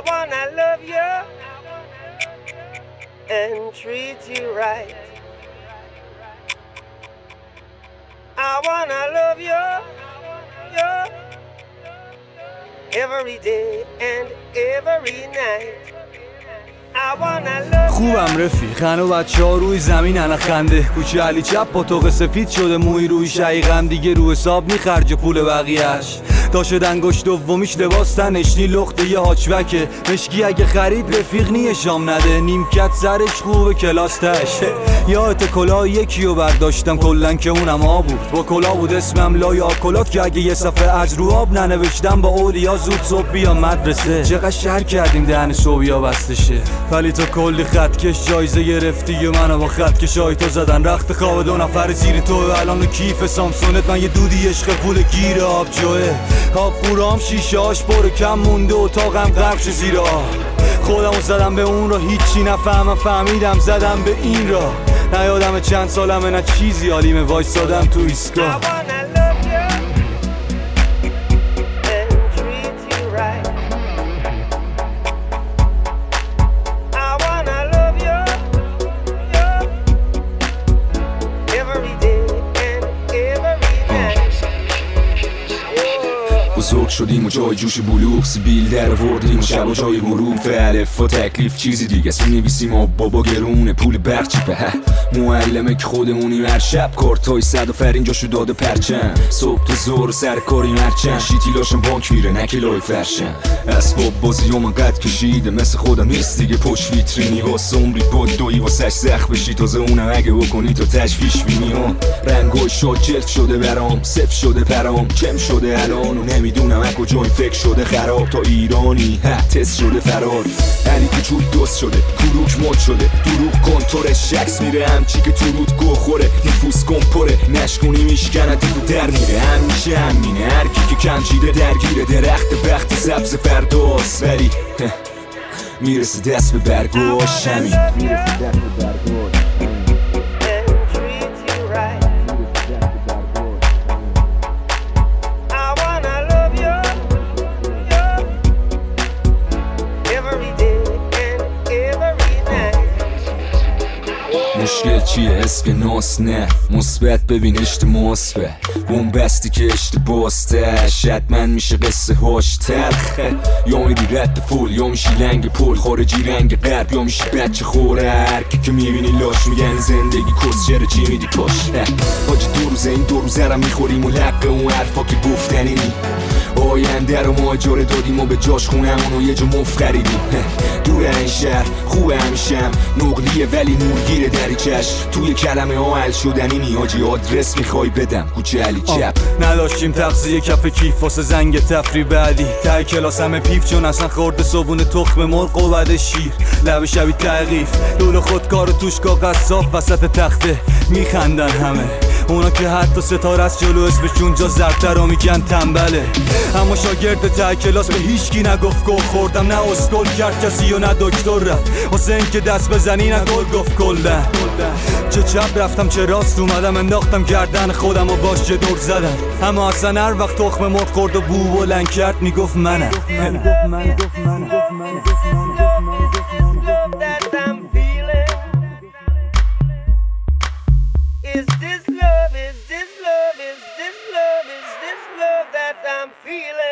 wanna love you and treat you right. I wanna love you, every day and every night. خوبم رفیق و بچه ها روی زمین انا خنده کوچه علی چپ پاتوق سفید شده موی روی شقیقم دیگه رو حساب میخرج پول بقیهش تا شد انگشت دومیش لباس تنشنی لخته یه هاچبکه مشکی اگه خرید رفیق نیه شام نده نیمکت سرش خوبه کلاس تشه یادت کلاه یکیو برداشتم کلن که اونم آب بود با کلاه بود اسمم لای آکلات که اگه یه صفحه از رو آب ننوشتم با اولیا زود صبح بیام مدرسه چقدر شهر کردیم دهن صبحیا بسته شه ولی تو کلی خطکش جایزه گرفتی و منو با خطکش های تو زدن رخت خواب 2 نفر زیر تو الان رو کیف سامسونت من یه دودی عشق پول گیر آب جوه آب قورام شیشه هاش پر کم مونده اتاقم غرق شه زیر آب خودمو زدم به اون را هیچی نفهمم فهمیدم زدم به این را نه یادم چند سالمه نه چیزی حالیمه وایسادم تو ایستگاه بزرگ شدیم و جای جوش بلوغ سیبیل در وردیم و شب و جای حروف الف و تکلیف چیزی دیگه سی نویسیم و بابا گرونه پول برچی به معلمه که خودمونیم هر شب کارتای صد و فر اینجا شو داده پرچم صبح تا زور سر کاری مرچم شیتی لاشم بانک میره نه کلای فرشم اسباب بازی من قد کشیده مثل خودم نیست دیگه پشت ویترینی واسه عمری با دوی واسش سخت بشی تازه اونم اگه بکنی تو تشویش بینی رنگای شاد جلف شده برام صف شده پرام کم شده الان و نمیدونم از کجای فکر شده خراب تا ایرانی تست شده فرار علی کوچول دوست شده کروک مد شده دروغ کنتورش شکس میره همچی که تو رود گو خوره نفوس کن پره نشکنی میشکنه تو در میره همیشه همینه هرکی که کنجیده درگیره درخت بخت سبز فرداست ولی میرسه دست به برگاش همین مشکل چیه اسک ناس نه مثبت ببین اشتماس به بومبستی که اشتباسته شدمن میشه قصه هاش تلخه یا میری رد فول یا میشی لنگ پول خارجی رنگ غرب یا میشی بچه خوره هرکی که میبینی لاش میگن زندگی کس چرا چی میدی پاش حاجی 2 روزه این 2 روزه را میخوریم و لقه اون حرفا که گفتنی نی آینده رو ماجر دادیم و به جاش خونمون و یه جا مفت خریدیم دور این شهر خوبه همیشم نقلیه ولی نورگیره دریچش توی کلمه ها حل شدنی نیاجی آدرس میخوای بدم کوچه علی چپ نداشتیم تغذیه کف کیف واسه زنگ تفری بعدی ته کلاس همه پیف چون اصلا خورده صبون تخم مرغ و بعد شیر لب شبی تغییف دول خودکار توش کاغذ صاف وسط تخته میخندن همه اونا که حتی ستاره از جلو اسمشون جا زرتر رو میگن تنبله اما شاگرد ته کلاس به هیچکی نگفت گفت خوردم نه اسکل کرد کسی و نه دکتر رفت واسه این که دست بزنی نه گل گفت کلن چه چپ رفتم چه راست اومدم انداختم گردن خودم و باش چه دور زدم اما اصلا هر وقت تخم مرغ خورد و بو بلند کرد میگفت منم Is this love, is this love, is this love, is this love that I'm feeling?